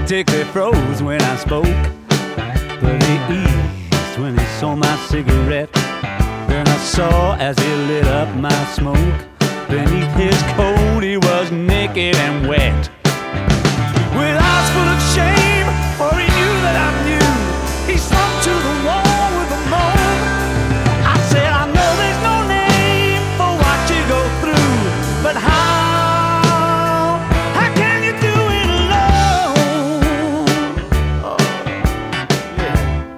practically froze when I spoke, but he eased when he saw my cigarette. Then I saw as he lit up my smoke, beneath his coat he was naked and wet. With eyes full of shame, for he knew that I knew, he slumped to the wall with a moan. I said, I know there's no name for what you go through, but how can you do it alone? Oh, yeah.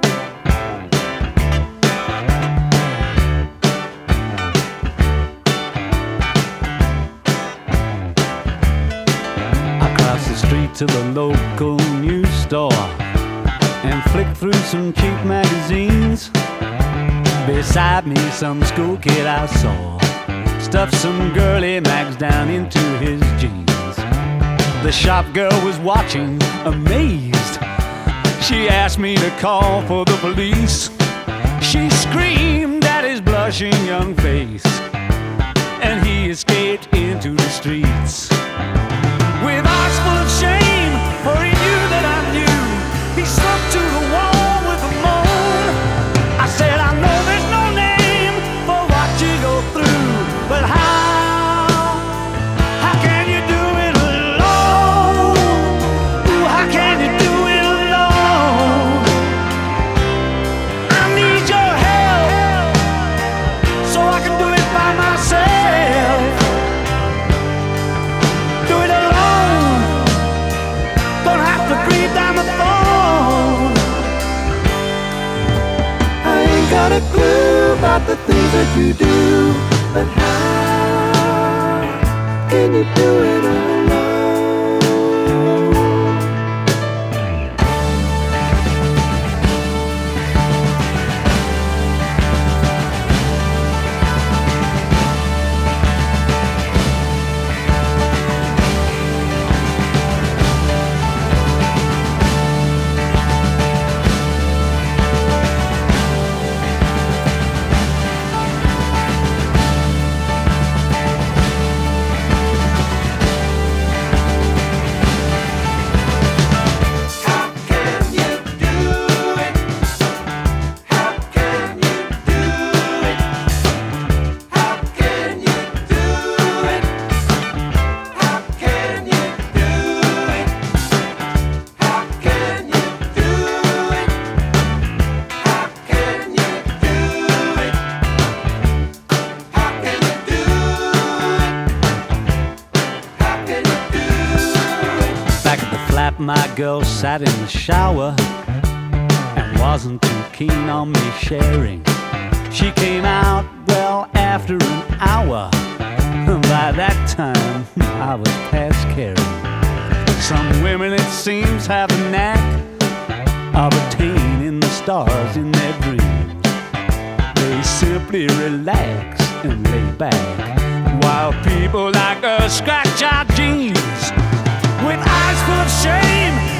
I crossed the street to the local news store and flicked through some cheap magazines. Beside me some school kid I saw stuffed some girly mags down into his jeans. The shop girl was watching, amazed. She asked me to call for the police. She screamed at his blushing young face, and he escaped into the streets. With eyes full of shame, for he knew that I knew, he slumped to the wall with a moan. I said, I know there's no name for what you go through, but how can you do it alone? Ooh, how can you do it alone? I need your help so I can do it by myself. Do it alone, don't have to breathe down the phone. I ain't got a clue about the things that you do, but how can you do it alone? My girl sat in the shower and wasn't too keen on me sharing. She came out, well, after an hour. By that time, I was past caring. Some women, it seems, have a knack of attaining the stars in their dreams. They simply relax and lay back, while people like us scratch our jeans. With eyes full of shame,